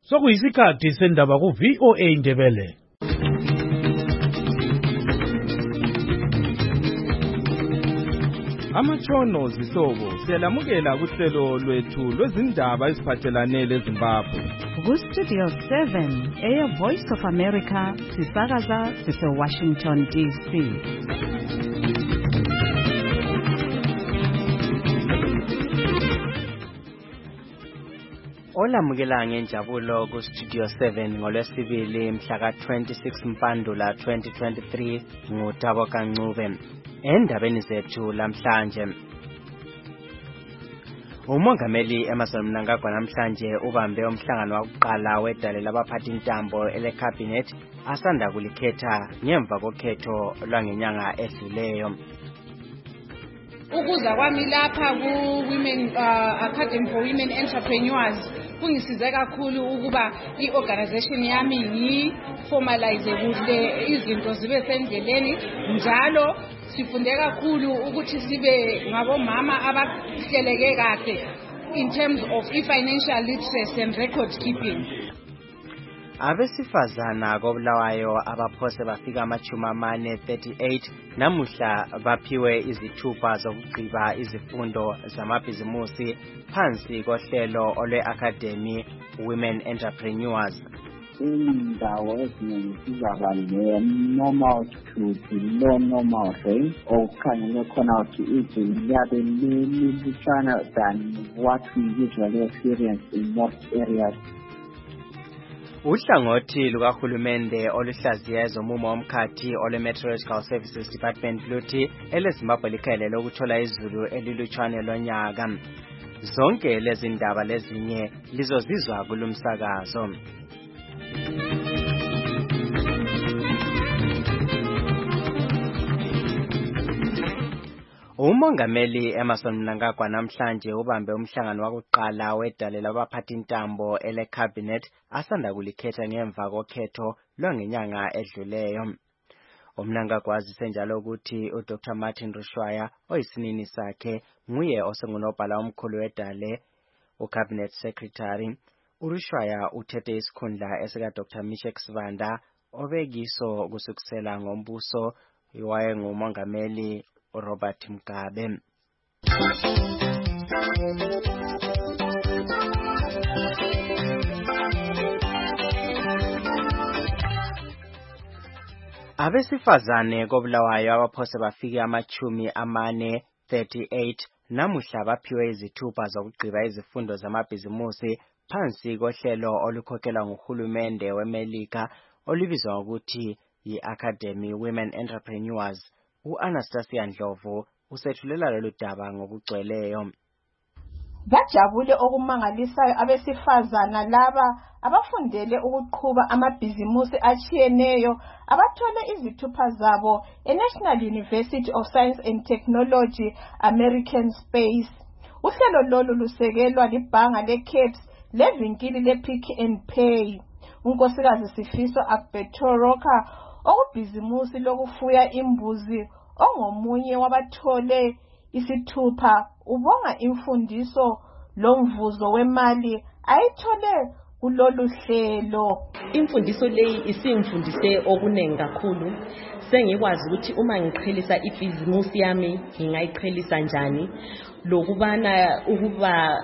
Sokuyisikhathi sendaba ku VOA Ndebele. Amatshono zihlobo siyalamukela kuhlelo lwethu lwezindaba eziphathelane leZimbabwe. Ku-Studio 7 Air Voice of America sisakaza sise-Washington DC. Olamukela ngenjabulo ku-Studio 7 ngolwesibili mhla ka-26 Mpandula 2023 nguThabo Kancube. Endabeni zethu lamhlanje, uMongameli Emmerson Mnangagwa namhlanje ubambe umhlangano wokuqala wedale labaphathintambo ele-cabinet asanda kulikhetha ngemva kokhetho lwangenyanga edluleyo. Ukuza kwami lapha ku-Women Academy for Women Entrepreneurs kungisize kakhulu ukuba i-organization yami yi-formalize kuhle izinto zibe sendleleni, njalo sifunde kakhulu ukuthi sibe ngabomama abahleleke kahle in terms of i-financial literacy and record keeping. Abesifazana koBulawayo abaphose bafika ama-38 namuhla baphiwe izithupha zokugqiba izifundo zamabhizimusi phansi kohlelo olwe-Academy Women Entrepreneurs. Indawo eziningi sizaba ne-normal to below normal range, okukhangele khona ukuthi izinga liyabe lilutshwana than what we usually experience in most areas. Uhlangothi lukahulumende oluhlaziya ezomumo womkhathi ole-Meteorological Services Department luthi eleZimbabwe likhelele lokuthola izulu elilutshwane lonyaka. Zonke lezi ndaba lezinye lizozizwa kulumsakazo. Umongameli Emmerson Mnangagwa namhlanje ubambe umhlangano wokuqala wedale labaphathintambo ele-cabinet asanda kulikhetha ngemva kokhetho lwangenyanga edluleyo. uMnangagwa wazise njalo ukuthi uDr. Martin Rushwaya oyisinini sakhe nguye osengunobhala omkhulu wedale, uCabinet Secretary. uRushwaya uthethe isikhundla esika Dr. Mishek Sibanda obekiso kusukisela ngombuso wayengumongameli Robert Mugabe. Abesifazane koBulawayo abaphose bafike ama-38 namuhla baphiwe izithupha zokugqiba izifundo zamabhizimusi phansi kohlelo olukhokhelwa nguhulumende weMelika olubizwa ngokuthi yi-Academy Women Entrepreneurs. U-Anastasia Ndlovu usethulela lolu daba ngokugcweleyo. Bajabule okumangalisayo abesifazana laba abafundele ukuqhuba amabhizimusi atshiyeneyo abathole izithupha zabo eNational University of Science and Technology American Space. Uhlelo lolu lusekelwa libhanga leCAPS levinkili lePick and Pay. Unkosikazi Sifiso Akbetoroka okubhizimusi lokufuya imbuzi ongomunye wabathole isithupha ubonga imfundiso lomvuzo wemali ayithole kulolu hlelo. Imfundiso leyi isingifundise okunengi kakhulu. Sengikwazi ukuthi uma ngiqhelisa ibhizimusi yami ngingayiqhelisa njani, lokubana ukuba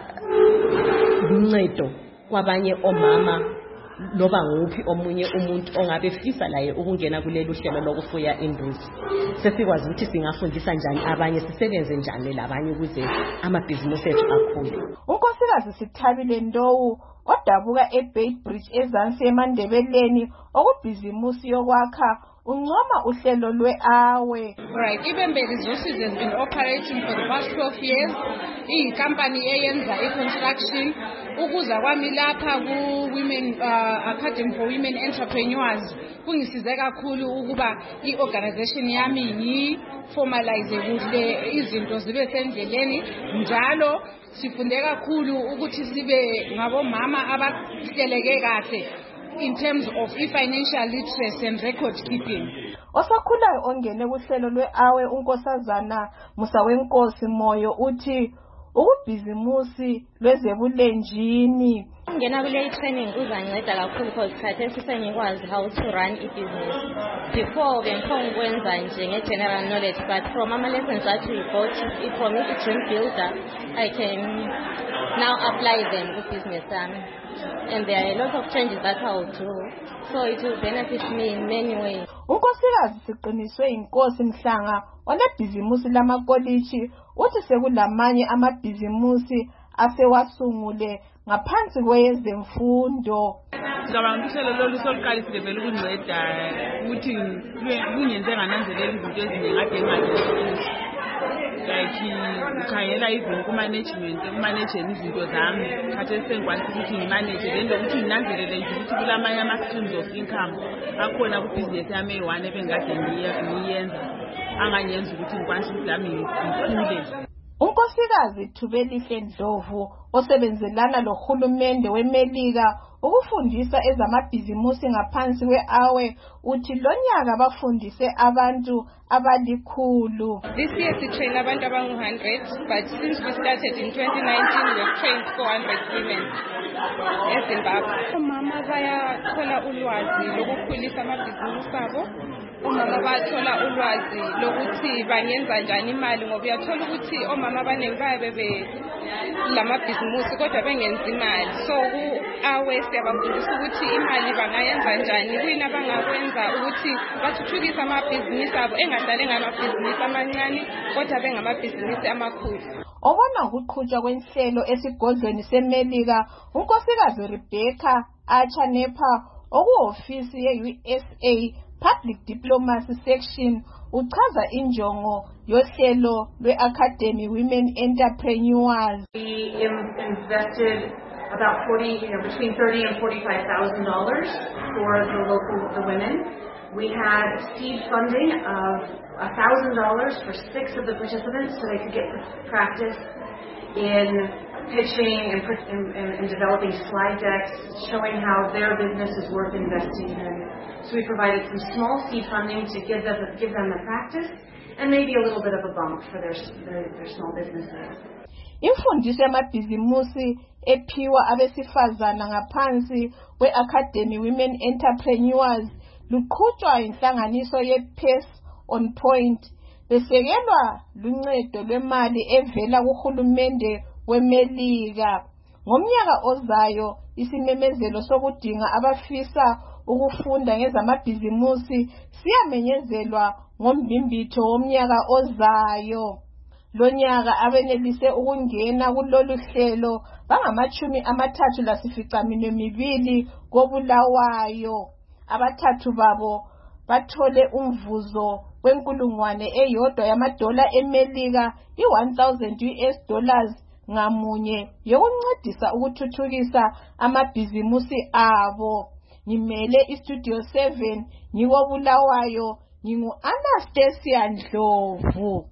uncedo kwabanye omama loba nguphi omunye umuntu ongabe fisa laye ukungena kulelo hlelo lokufuya imbuzi. Sesikwazi ukuthi singafundisa njani abanye, sisebenze njani labanye ukuze amabhizimusi ethu akhule. Unkosikazi Sithabile Ndowu odabuka eBeitbridge eZansi eMandebeleni okubhizimusi yokwakha uncoma uhlelo lwe-AWE. Right, iBembeli Resources has been operating for the past 12 years. Iyi-company eyenza i-construction. Ukuza kwami lapha ku-Women Academy for Women Entrepreneurs kungisize kakhulu ukuba i-organization yami yi-formalize kuhle izinto zibe sendleleni, njalo sifunde kakhulu ukuthi sibe ngabomama abahleleke kahle in terms of i-financial literacy and record keeping. Osakhulayo ongene kuhlelo lwe-AWE unkosazana Musawenkosi Moyo uthi ukubhizimusi lwezebulenjini. Ngena kule training kuzanceda kakhulu because khathesi sengikwazi how to run business. Before bengikwenza nje nge-general knowledge, but from ama-lessons that we got from Dream Builder, I can now apply them to business. And there are a lot of changes that I will do, so it will benefit me in many ways. Unkosikazi Siqiniswe Inkosi Mhlanga onebhizimusi lamakolishi uthi sekulamanye amabhizimusi asewasungule ngaphansi kwezemfundo. Ngicabanga ukuthi lolu soluqalisile vele ukunceda ukuthi kungenze ngananzelela izinto eziningi kade engazenzi. Like ukhangela even kumanageni izinto zami khathesi sengikwanisa ukuthi ngimanage le nto ukuthi nginanzelele nje ukuthi kulamanye ama-streams of income akhona kubhizinesi yami eyi-one ebengikade ngiyenza anganyenza ukuthi ngikwanisa ukuthi lami ngikhule. Unkosikazi Thubelihle Ndlovu osebenzelana lohulumende weMelika ukufundisa ezamabhizimusi ngaphansi kwe-awe uthi lonyaka bafundise abantu abalikhulu. This year we train abantu abangu-100, but since we started in 2019 we have trained 400 women eZimbabwe. Omama bayathola ulwazi lokukhulisa amabhizimusi abo. Omama bathola ulwazi lokuthi bangenza njani imali ngoba uyathola ukuthi omama abaningi bayabe lamabhizimusi kodwa bengenza imali. So ku-awe siyabafundisa ukuthi imali bangayenza njani, kuyini abangakwenza ukuthi bathuthukise amabhizinisi abo engadali ngamabhizinisi amancane kodwa bengamabhizinisi amakhulu. Obona ukuqhutshwa kwenhlelo esigodlweni seMelika, unkosikazi Rebecca Achanepa okuhofisi ye-USA Public Diplomacy Section uchaza injongo yohlelo lwe-Academy Women Entrepreneurs. We invested about between $30,000 and $45,000 for the women. We had seed funding of $1,000 for 6 of the participants so they could get practice in pitching and developing slide decks showing how their business is worth investing in. So we provided some small seed funding to give them the practice and maybe a little bit of a bump for their small businesses. Imfundiso yamabhizimusi ephiwa abesifazana ngaphansi kwe-Academy Women Entrepreneurs luqhutshwa inhlanganiso ye-Pace on Point besekelwa luncedo lwemali evela kuhulumende weMelika. Ngomnyaka ozayo isimemezelo sokudinga abafisa ukufunda ngezamabhizimusi siyamenyezelwa ngombimbitho womnyaka ozayo. Lonyaka abenelise ukungena kulolu hlelo bangama-32 koBulawayo. Abathathu babo bathole umvuzo $1,000 eMelika, $1,000 ngamunye yokuncedisa ukuthuthukisa amabhizimusi abo. Ngimele iStudio 7 ngikoBulawayo, ngingu-Anastasia Ndlovu.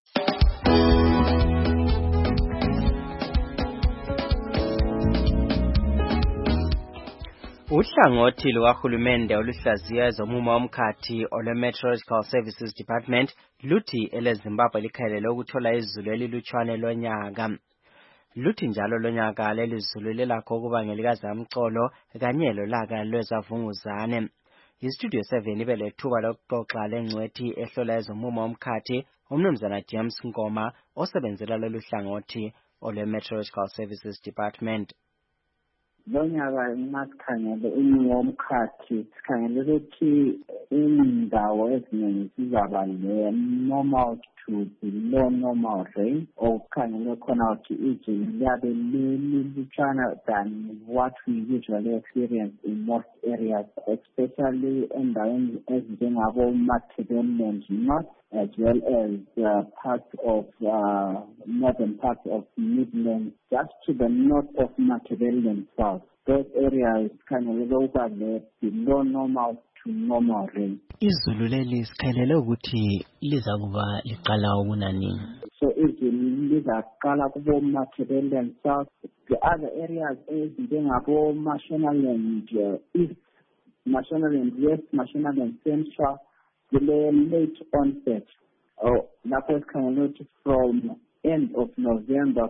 Uhlangothi lukahulumende oluhlaziya ezomumo womkhathi olwe-Meteorological Services Department luthi eleZimbabwe likhalele ukuthola izulu elilutshwane lonyaka. Luthi njalo lonyaka lelizulu lilakho ukuba ngelikazamcolo kanye lolaka lwezavunguzane. IStudio 7 ibe lethuba lokuxoxa lengcwethi ehlola ezomumo womkhathi uMnumzana James Nkoma osebenzela lolu hlangothi olwe-Meteorological Services Department. Lonyaka masikhangele umumo womkhathi sikhangele ukuthi indawo eziningi sizaba le-normal to below normal rain, okukhangele khona ukuthi izulu liyabe lilutshwana than what we usually experience in most areas, especially endaweni ezinjengabo-Matabeleland North as well as parts of northern parts of Midlands, just to the north of Matabeleland South. Those areas khangelele ukuba below normal to normal rain. Izulu leli sikhalele ukuthi liza kuba liqala ukunani. So izulu lizaqala kubo-Matabeleland South. The other areas ezinjengabo-Mashonaland East, Mashonaland West, Mashonaland Central, late onset. Lapho sikhangele ukuthi from end of November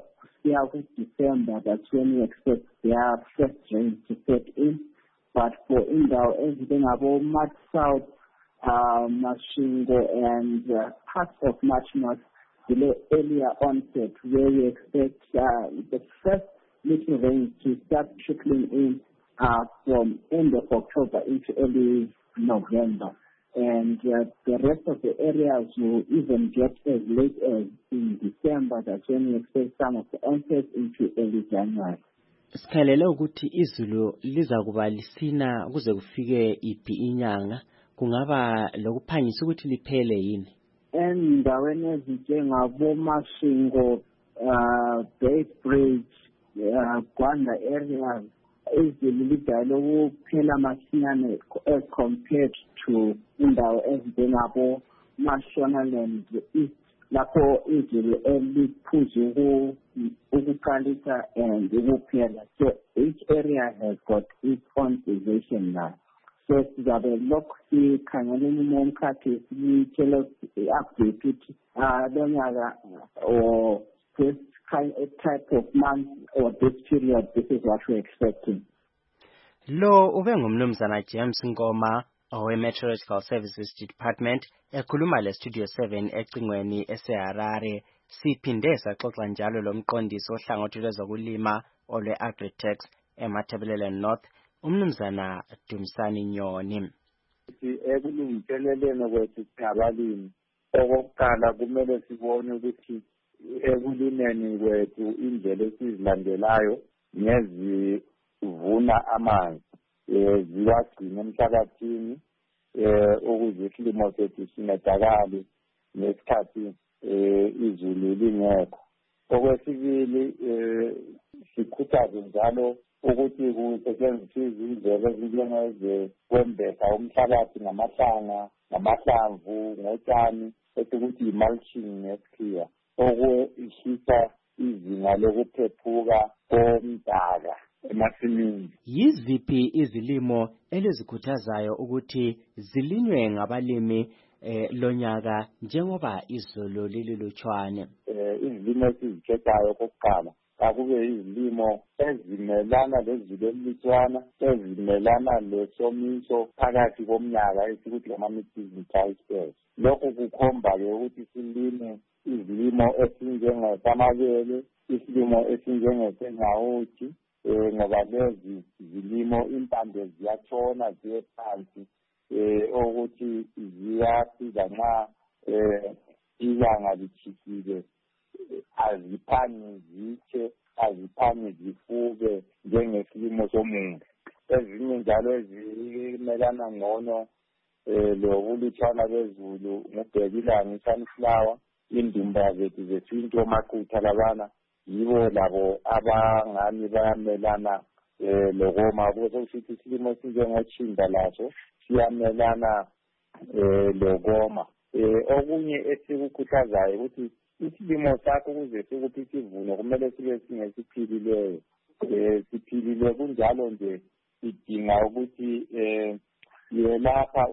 year with December, that's when we expect their first rain to set in. But for Indawo, everything about March South, Mashingo, and parts of March North, the earlier onset, where we expect the first little rain to start trickling in from end of October into early November. And the rest of the areas will even get as late as in December. That's when we expect some of the onsets into early January. Sikhalela ukuthi izulu liza kuba lisina kuze kufike iphi inyanga, kungaba lokuphangisa ukuthi liphele yini? Endaweni ezinjengabo Mashingo, Beitbridge, Gwanda areas, izulu lidala ukuphela masinyane as compared to indawo ezinjengabo Mashonaland East, lapho izulu eliphuzu ukuqalisa and ukuphela. So each area has got its own position now. So sizabe lokhu sikhangela umuntu omkhathi sitshela update ukuthi lo nyaka or this type of month or this period, this is what we're expecting. Lo ube ngumnumzana James Ngoma owe-Meteorological Services Department ekhuluma le-Studio 7 ecingweni eseHarare. Siphinde saxoxa njalo lomqondisi ohlangothi lwezokulima olwe-Agritech eMatabeleland North, umnumzana Dumisani Nyoni. Ekulungiseleleni kwethu singabalimi, okokuqala kumele sibone ukuthi ekulimeni kwethu indlela esizilandelayo ngezivuna amanzi ziwagcina emhlabathini ukuze isilimo sethu sincedakale ngesikhathi izulu lingekho. Okwesibili sikhuthaze njalo ukuthi kusetshenziswe izindlela ezinjengezokwembesa umhlabathi ngamahlamvu ngotshani ukuthi i-mulching ngesikhiwa, okwehlisa izinga lokuphephuka komdaka emasimini. Yiziphi izilimo elizikhuthazayo ukuthi zilinywe ngabalimi lonyaka njengoba izulu lililutshwane? Izilimo esizikhethayo kokuqala akube izilimo ezimelana lezulu elilutshwana, ezimelana lesomiso phakathi komnyaka esikuthi ama-mid-season dry spells. Lokhu kukhomba-ke ukuthi silime izilimo esinjengesamabele, isilimo esinjengesengawuthi, ngoba lezi zilimo impande ziyatshona ziye phansi, ukuthi ziyasiza nxa ilanga litshikile, aziphangi zitshe, aziphangi zifuke njengesilimo somuntu. Ezinye njalo ezimelana ngcono lokulutshwana kwezulu ngubhekilanga, i-sunflower, indumba zethu zesintu, omaqutha labana yibo labo abangani bayamelana lokoma. Kusokusithi isilimo esinjengotshinda laso siyamelana lokoma. Okunye esikukhuthazayo ukuthi isilimo sakho ukuze sikuthi sivuno kumele sibe singesiphilileyo. Siphilile kunjalo nje sidinga ukuthi yelapha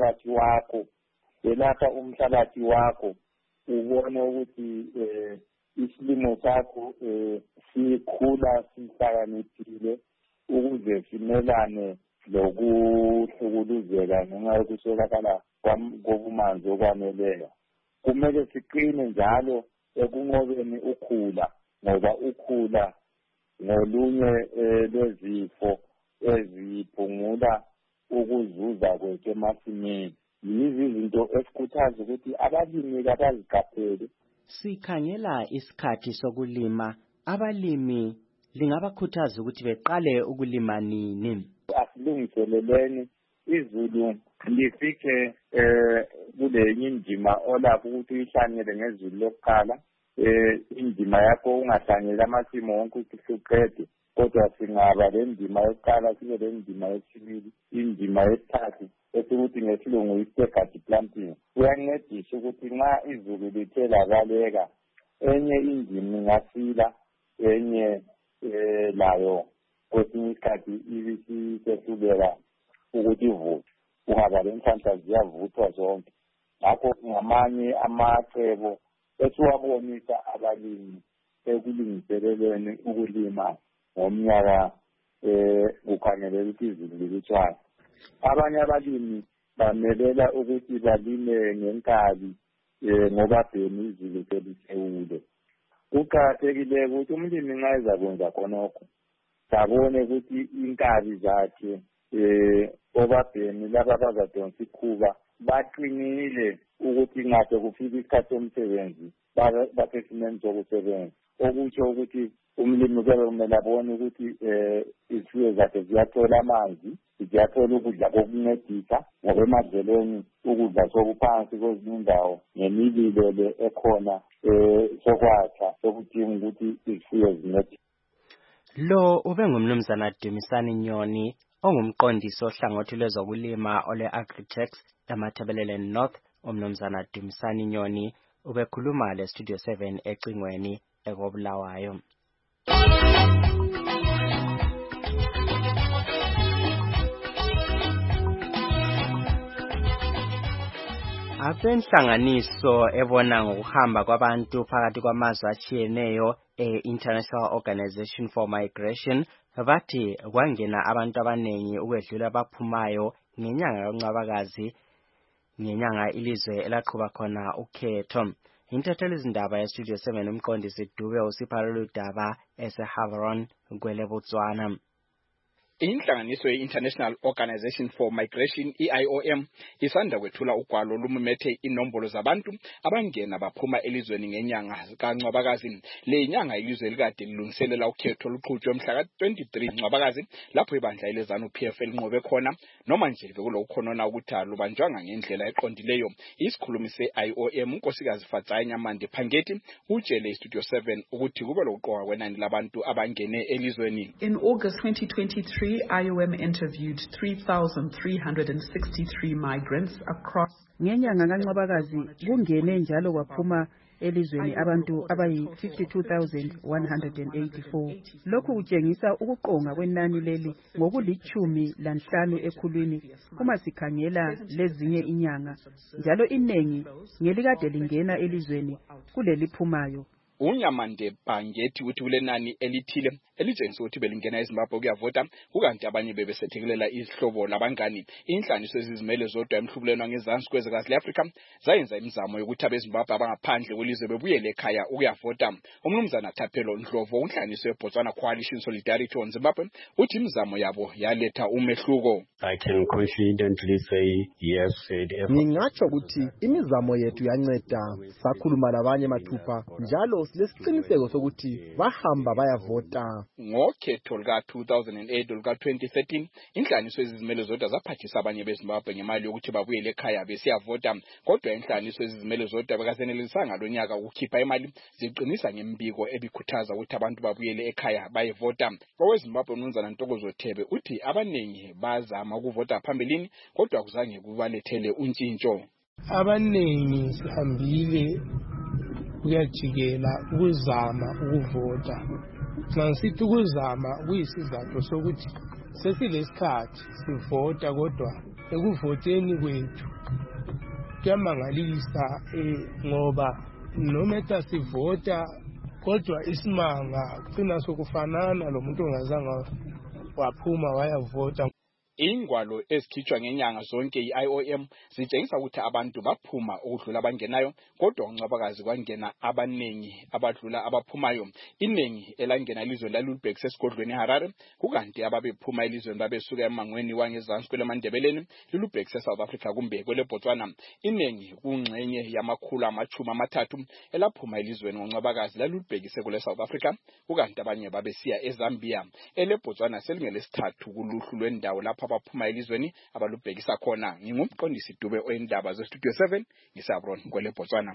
umhlabathi wakho ubone ukuthi isilimo sakho sikhula sihlakaniphile ukuze simelane lokuhlukuluzeka ngenxa yokuswelakala kobumanzi okwaneleyo. Kumele siqine njalo ekunqobeni ukhula, ngoba ukhula ngolunye lwezifo eziphungula ukuzuza kwethu emasimini. Yizi izinto esikhuthaza ukuthi abalimi kabaziqaphele. Sikhangela isikhathi sokulima, abalimi lingabakhuthaza ukuthi beqale ukulima nini? Asilungiseleleni izulu lifike kule indima olapho ukuthi uyihlanyele ngezulu lokuqala. Indima yakho ungahlanyeli amasimu wonke ukuthi uqede, kodwa singaba le ndima yokuqala sibe le ndima yesibili, indima yesithathu esikuthi ngesilungu yi-staggered planting. Kuyancedisa ukuthi nxa izulu lithe labaleka, enye indima ingasila, enye layo kwesinye isikhathi ibisisehluleka ukuthi ivuthwe, kungaba le nhlanhla ziyavuthwa zonke. Ngakho ngamanye amacebo esiwabonisa abalimi ekulungiseleleni ukulima ngomnyaka kukhangelelwe ukuthi izulu lilutshwana. Abanye abalimi bamelela ukuthi balime ngenkabi ngoba phela izulu selisewule. Kuqakathekile ukuthi umlimi nxa ezakwenza khonokho sabone ukuthi inkabi zakhe obabhemi laba abazadonsa ikhuba baqinile ukuthi ngabe kufika isikhathi somsebenzi basesimeni sokusebenza. Okutsho ukuthi umlimi kube kumele abone ukuthi izifuyo zakhe ziyathola amanzi, ziyathola ukudla kokuncedisa ngoba emadlelweni ukudla sokuphansi kwezinye indawo ngemililo le ekhona sokwakha sokudinga ukuthi izifuyo zincedise. Lo ube ngumnumzana Dumisani Nyoni ongumqondisi ohlangothi lwezokulima ole-Agritech eMatabelele North. Umnumzana Dumisani Nyoni ubekhuluma le-Studio 7 ecingweni ekobulawayo. Abenhlanganiso ebona ngokuhamba kwabantu phakathi kwamazwe atshiyeneyo International Organization for Migration bathi kwangena abantu abanengi ukwedlula abaphumayo ngenyanga kaNcwabakazi, ngenyanga ilizwe elaqhuba khona ukhetho. Intatheli izindaba ye-Studio 7 umqondisi Dube usipha lolu daba eseHaveron kwele Botswana. Inhlanganiso ye-International Organization for Migration, IOM, isanda kwethula ugwalo lumumethe inombolo zabantu abangena baphuma elizweni ngenyanga kaNcwabakazi. Le nyanga ilizwe likade lilungiselela ukhetho luqhutshwe mhla ka-23 Ncwabakazi lapho ibandla elezanu PF linqobe khona noma nje bekulokhonona ukuthi alubanjwanga ngendlela eqondileyo. Isikhulumi se-IOM unkosikazi Fatsai Nyamande Phangeti utshele iStudio 7 ukuthi kube lokuqoka kwenani labantu abangene elizweni. In August 2023, IOM interviewed 3,363 migrants across. Ngenyanga kaNcwabakazi kungene njalo kwaphuma elizweni abantu abayi 52,184. Lokhu kutshengisa ukuqonga kwenani leli ngokulitshumi ekhulwini uma sikhangela lezinye inyanga, njalo iningi ngelikade lingena elizweni kuleliphumayo. Unyamande Phangeti uthi kulenani elithile elitshengisa ukuthi belingena eZimbabwe ukuyavota kukanti abanye bebesethekelela izihlobo labangani. Inhlanganiso ezizimele zodwa emhlubulweni wangezansi kwezwekazi le-Afrika zayenza imizamo yokuthi abeZimbabwe abangaphandle kwelizwe bebuyele ekhaya ukuyavota. Umnumzana Thapelo Ndlovu unhlanganiso yeBotswana Coalition Solidarity on Zimbabwe uthi imizamo yabo yaletha umehluko. I can confidently say yes. Ngingatsho ukuthi imizamo yethu yanceda, sakhuluma labanye mathupha njalo silesiqiniseko sokuthi bahamba bayavota. Ngokhetho luka-2008 luka-2013 inhlanganiso ezizimele zodwa zaphathisa abanye beZimbabwe ngemali yokuthi babuyele ekhaya besiyavota, kodwa inhlanganiso ezizimele zodwa bekazenelisanga lo nyaka ukukhipha imali ziqinisa ngembiko ebikhuthaza ukuthi abantu babuyele ekhaya bayevota. OweZimbabwe uMnumzana Ntokozo Thebe uthi abaningi bazama ukuvota phambilini kodwa kuzange kubalethele untshintsho. Abaningi sihambile kuyajikela ukuzama ukuvota. Nasithi ukuzama kuyisizathu sokuthi sesilesikhathi sivota, kodwa ekuvoteni kwethu kuyamangalisa ngoba noma sivota kodwa isimanga kugcina sokufanana lo muntu ongazange waphuma wayavota. Ingwalo ezikhitshwa ngenyanga zonke i-IOM zitshengisa ukuthi abantu baphuma ukudlula abangenayo, kodwa uNcwabakazi kwangena abanengi abadlula abaphumayo. Inengi elangena ilizwe lalubhekise esigodlweni eHarare, kukanti ababephuma elizweni babesuka emangweni wangezansi kweleMandebeleni lilubhekise eSouth Africa kumbe kweleBotswana. Inengi kungxenye yamakhulu amachumi amathathu elaphuma elizweni ngoNcwabakazi lalubhekise kule-South Africa, kukanti abanye babesiya eZambia. EleBotswana selingelesithathu kuluhlu lwendawo lapha abaphuma elizweni abalubhekisa khona. Ngingumqondisi Dube oyindaba zeStudio 7 ngisaBron kwele Botswana.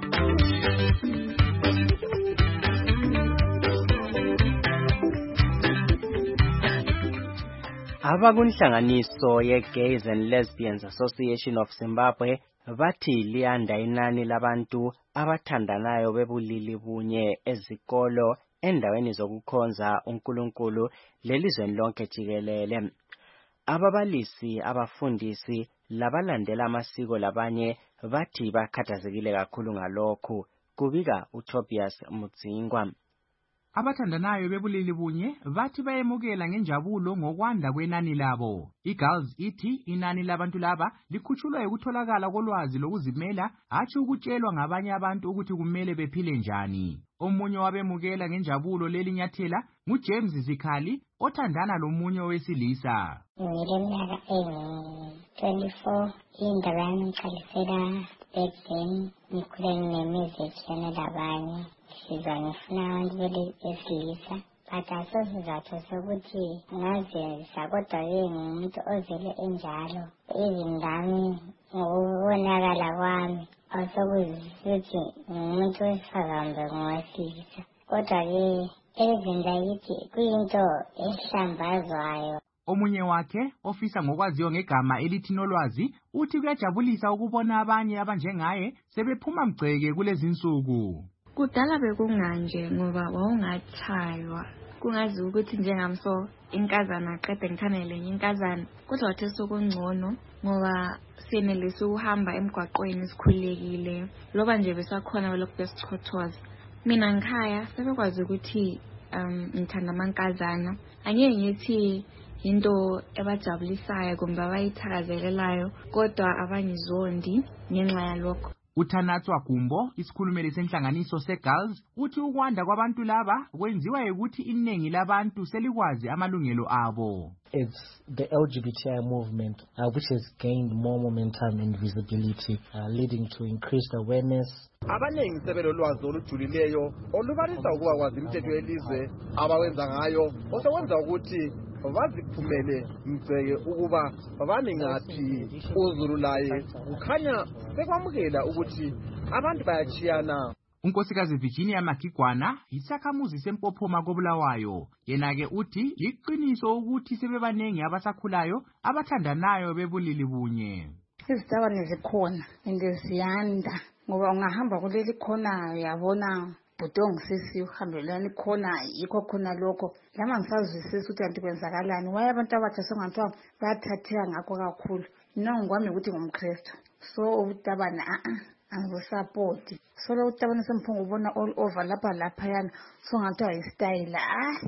Abakunhlanganiso ye-Gays and Lesbians Association of Zimbabwe bathi liyanda inani labantu abathandanayo bebulili bunye ezikolo endaweni zokukhonza uNkulunkulu lelizweni lonke jikelele. Ababalisi, abafundisi labalandela amasiko labanye bathi bakhathazekile kakhulu ngalokhu, kubika uTobias Mudzingwa. Abathandanayo bebulili bunye bathi bayemukela ngenjabulo ngokwanda kwenani labo. IGirls ithi inani labantu laba likhutshulwa ukutholakala kolwazi lokuzimela hatshi ukutshelwa ngabanye abantu ukuthi kumele bephile njani. Omunye wabemukela ngenjabulo leli nyathela nguJames Zikhali othandana lomunye owesilisa. Ngileminyaka 24 indaba yami ngiqalisela back then ngikhule nginemizekshene labanye sizwa ngifuna abantu besilisa but asosizathu sokuthi ngazisa kodwa-ke ngumuntu ozele enjalo izindami ngokubonakala kwami asokuzisuthi ngumuntu wesifazane ngowesilisa kodwa-ke elizweni lakithi kuyinto ehlambazwayo. Omunye wakhe ofisa ngokwaziyo ngegama elithi Nolwazi uthi kuyajabulisa ukubona abanye abanjengaye sebephuma mgceke kulezi insuku. Kudala bekunganje ngoba wawungathaywa kungazi ukuthi njengamso inkazana aqede ngithanele inkazana kodwa wathi sokungcono ngoba senelisa ukuhamba emgwaqweni sikhulekile loba nje besakhona lokho besichothoza. Mina ngikhaya sebekwazi ukuthi ngithanda amankazana angeke ngithi into ebajabulisayo kumbe abayithakazelelayo kodwa abangizondi ngenxa yalokho. UThanatswa Gumbo, isikhulumeli senhlanganiso seGirls, uthi ukwanda kwabantu laba kwenziwa ukuthi iningi labantu selikwazi amalungelo abo. It's the LGBTI movement which has gained more momentum and visibility, leading to increased awareness. Abanengi sebelolwazi olujulileyo olubalisa ukuba kwazi imithetho yelizwe abawenza ngayo osekwenza ukuthi baziphumele mgceke ukuba bami ngaphi uzulu laye kukhanya sekwamukela ukuthi abantu bayachiyana. Unkosikazi Virginia Magigwana isakhamuzi sempophoma koBulawayo. Yena-ke uthi liqiniso ukuthi sebebanengi abasakhulayo abathandanayo bebulili bunye. Izitabane zikhona ziyanda ngoba ungahamba kuleli khona yabona budongo sisi uhambelani khona yikho khona lokho lama ngisazwisisa ukuthi anti kwenzakalani waye abantu abatsha songathiwa bayathatheka ngakho kakhulu nongwami ukuthi ngumKristu so utabana angibusapoti so lo utabana semphungu ubona all over lapha yana songathiwa istyle.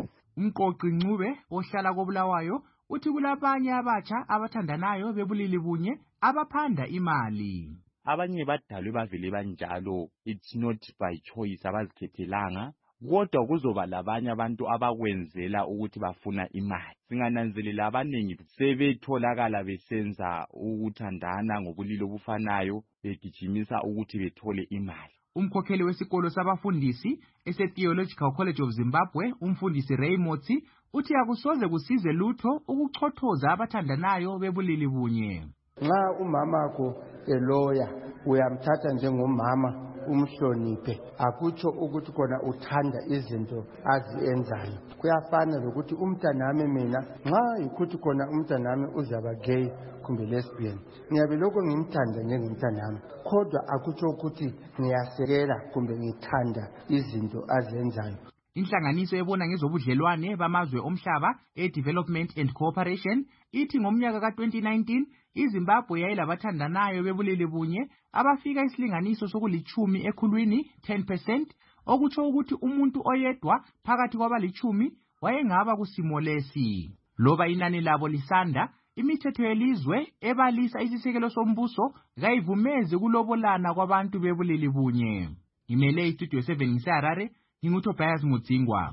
Umqoqi Ncube ohlala koBulawayo uthi kulabanye abatsha abathandanayo bebulili bunye abaphanda imali. Abanye badalwe bavele banjalo, it's not by choice abazikhethelanga, kodwa kuzoba labanye abantu abakwenzela ukuthi bafuna imali. Singananzelela abanengi sebetholakala besenza ukuthandana ngobulili obufanayo begijimisa ukuthi bethole imali. Umkhokheli wesikolo sabafundisi ese-Theological College of Zimbabwe, umfundisi Ray Motsi, uthi akusoze kusize lutho ukuchothoza abathandanayo bebulili bunye. Nxa umamakho eloya uyamthatha njengomama umhloniphe akutsho ukuthi kona uthanda izinto azienzayo. Kuyafana lokuthi umntanami mina nxa yikuthi kona umntanami uzaba gay kumbe lesbian ngiyabe lokho ngimthanda njengomntanami kodwa akutsho ukuthi ngiyasekela kumbe ngithanda izinto azenzayo. Inhlanganiso ebona ngezobudlelwane bamazwe omhlaba e-Development and Cooperation ithi ngomnyaka ka-2019 iZimbabwe yayilabathandanayo bebulili bunye abafika isilinganiso sokulithumi ekhulwini 10%, okutsho ukuthi umuntu oyedwa phakathi kwabalithumi wayengaba kusimo lesi. Loba inani labo lisanda, imithetho yelizwe ebalisa isisekelo sombuso kayivumezi kulobolana kwabantu bebulili bunye. Imele iStudio 7 ngiseHarare, nginguTobias Mudzingwa.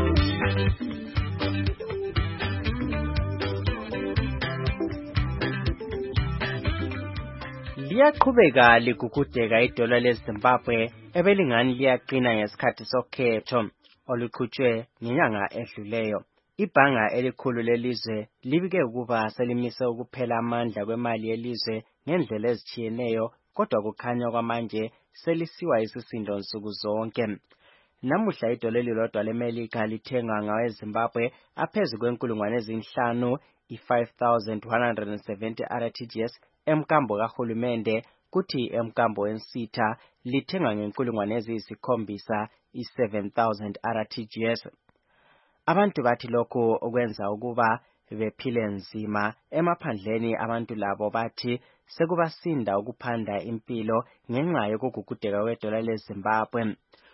Liyaqhubeka ligugudeka idola leZimbabwe ebelingani liyaqina ngesikhathi sokhetho oluqhutshwe ngenyanga edluleyo. Ibhanga elikhulu lelizwe libike ukuba selimise ukuphela amandla kwemali yelizwe ngendlela ezitshiyeneyo kodwa kukhanya kwamanje selisiwa isisindo nsuku zonke. Namuhla idola elilodwa leMelika lithenga ngaweZimbabwe aphezu kwe5,000 i-5,170 RTGS emkambo kahulumende, kuthi emkambo wensitha lithenga nge7,000 i-7,000 RTGS. Abantu bathi lokhu okwenza ukuba bephile nzima emaphandleni. Abantu labo bathi sekubasinda ukuphanda impilo ngenxa yokugugudeka kwedola leZimbabwe.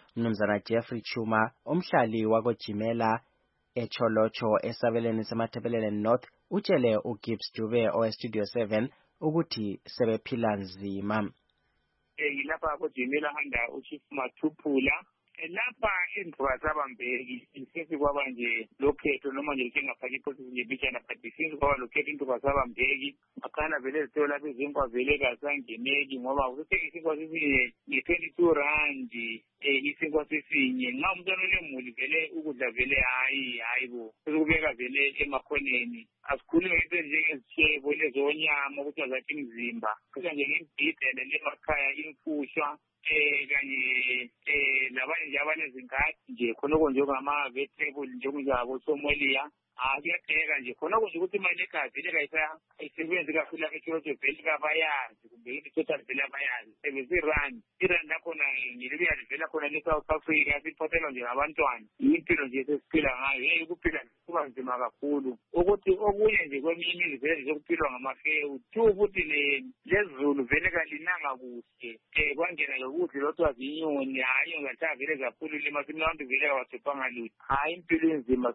Mnumzana Jeffrey Chuma umhlali wakojimela eCholocho esabeleni semathebeleni North utshele uGibbs Dube owestudio 7 ukuthi sebephila nzima. Ngilapha kojimela handa uChief Mathuphula lapha indaba zabambeki since kwaba nje lokhetho noma nje singafaki iprocess nje bijana but since kwaba lokhetho indaba zabambeki makana vele sithola bezinkwa vele kasangeneki ngoba usesikwa sisinye nge-22 rand isinkwa sisinye nxa umntwana olemuli vele ukudla vele hayibo sekubeka vele emakhoneni asikhulumi ngento njengezitshebo lezonyama ukuthi azakhe imizimba kuya nje ngembhida lemakhaya imfushwa kanye labanye nje abanezingadi nje khonoko nje ngama-vegetable njengo somolia kuyapheka nje khonoko nje ukuthi imali ekhaya vele kayisebenzi kakhulu lapha eCholocho vele kabayazi kumbe yini total vele abayazi sebenzisa irandi lakhona ngilibuyali vele khona le-South Africa siphotelwa nje ngabantwana impilo nje sesiphila ngayo ukuphila kuba nzima kakhulu ukuthi okunye nje kweminye imizi vele nje kuphilwa ngamafewu two futhi lezulu vele kalinanga kuhle kwangena lokudla lothiwa zinyoni hayi ngathi vele zaphulula emasini abantu vele kawathethwanga lutho hayi impilo enzima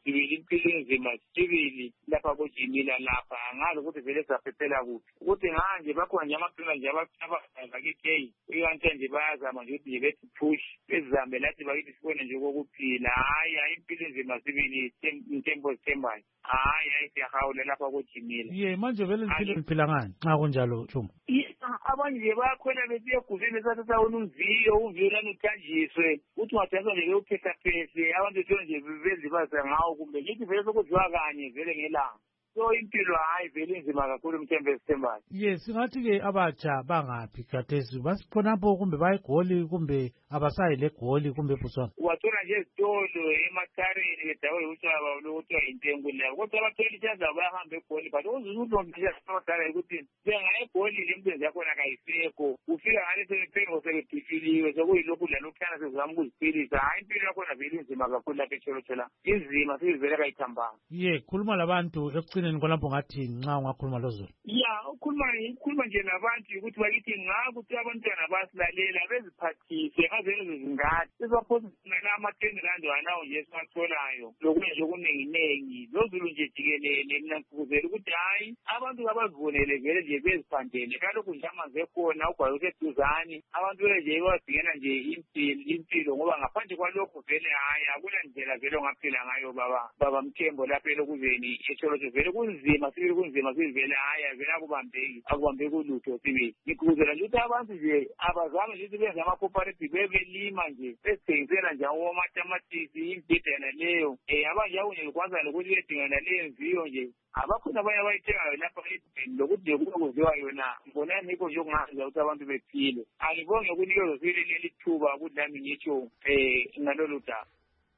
sibili lapha kojimila lapha angazi ukuthi vele saphephela kuphi ukuthi nganje bakhona nje amaqina nje abakithi ikanti nje bayazama nje ukuthi bethi push bezambe lathi bakithi sibone nje kokuphila hayi impilo enzima sibili intempo sithembayo hayi siyahawula lapha kojimila manje vele niphila ngani nxa kunjalo Chuma? Abanye nje bakhona besiye eguzini esathatha umviyo lana uthanjiswe uthi ungathatha nje uphethaphethe abantu bethu nje bezibasa ngawo kumbe ngithi vele sokudliwa kanye vele ngelanga so impilo hayi vele inzima kakhulu umthembe esithembayo. Singathi-ke abatsha bangaphi khathesi basikhonapho kumbe bayegoli kumbe abasayi legoli kumbe Botswana? Wathola nje ezitolo emathareni bedawe utshwaba lokuthiwa yintengo leyo kodwa abathola ichaza bayahamba egoli but uzuzulombisamatara ukuthi bengaye egoli le msebenzi yakhona kayisekho ufika ngale sebephengo sebedifiliwe sokuyilokhu lalokuhlana sezama ukuziphilisa hayi impilo yakhona vele inzima kakhulu lapha eCholocho la inzima sivele kayithambanga. Khuluma labantu ekugcineni khonapho ngathi nxa ungakhuluma lozulu. Ukhuluma nje nabantu ukuthi bakithi ngakuthi abantwana basilalela beziphathise ngazelezo zingadi sibaphosisana ama-10 rand wanawo nje esiwatholayo lokunye nje okunenginengi lozulu nje jikelele mina ngikuzela ukuthi hayi abantu kabazivunele vele nje beziphandele kalokhu nje amanzi ekhona ugwayi useduzane abantu vele nje badingela nje impilo ngoba ngaphandle kwalokho vele hayi akula ndlela vele ongaphila ngayo baba Mthembo lapha elokuzeni eCholocho vele kunzima sibili vele hayi vele akubambeki ulutho sibili ngikuzela nje ukuthi abantu nje abazame nje ukuthi benze ama-cooperative belima nje besithengisela nje amatamatisi imbhidana leyo abanje akunye kwanza lokuthi bedingana leyo mviyo nje abakhona abanye abayithengayo lapha edibheni lokuthi nje kube kuziwa yona ngibona nikho nje okungazenza ukuthi abantu bephile angibonge ukunikezwa sibili leli thuba ukuthi nami ngitsho ngalolu daba.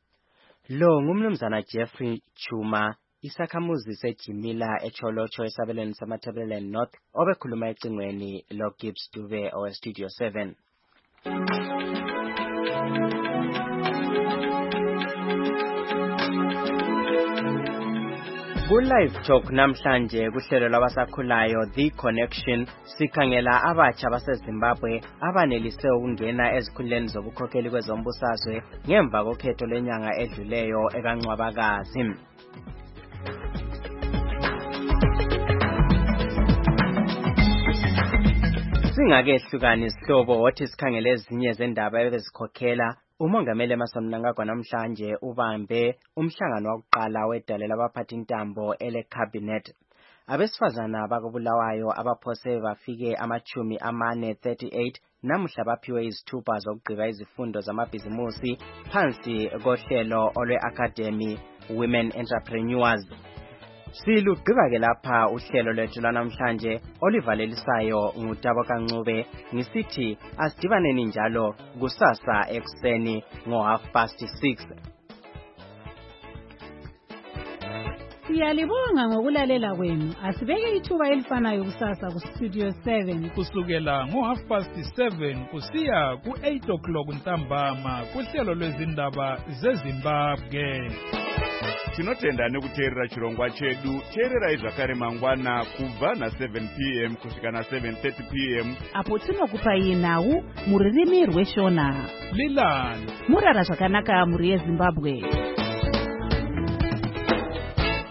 Lo ngumnumzana Jeffrey Chuma isakhamuzi sejimila eCholocho esabeleni samathebeleni North obekhuluma ecingweni loGibbs Dube owestudio 7. Ku-Live Talk namhlanje kuhlelo lwabasakhulayo The Connection sikhangela abatsha baseZimbabwe abanelise ukungena ezikhundleni zobukhokheli kwezombusazwe ngemva kokhetho lenyanga edluleyo ekaNcwabakazi. Singakehlukani isihlobo wathi sikhangele ezinye zendaba ebezikhokhela umongameli Emmerson Mnangagwa namhlanje ubambe umhlangano wokuqala wedale labaphathi intambo ele-cabinet. Abesifazana bakobulawayo abaphose bafike 38 namuhla baphiwe izithupha zokugqiba izifundo zamabhizimusi phansi kohlelo olwe-Academy Women Entrepreneurs. Silugqiba-ke lapha uhlelo lwethu lwanamhlanje olivalelisayo nguTabo Kancube ngisithi asidibaneni njalo kusasa ekuseni ngo6:30. Siyalibonga ngokulalela kwenu. Asibeke ithuba elifanayo kusasa kuStudio 7 kusukela ngo7:30 kusiya ku8 o'clock ntambama kuhlelo lwezindaba zeZimbabwe. tinotenda nekuteerera chirongwa chedu. Teererai zvakare mangwana kubva na7 p.m. kusvika na7:30 p.m. apo tinokupai nhau mururimi rweshona. Lilan murara zvakanaka muri yeZimbabwe.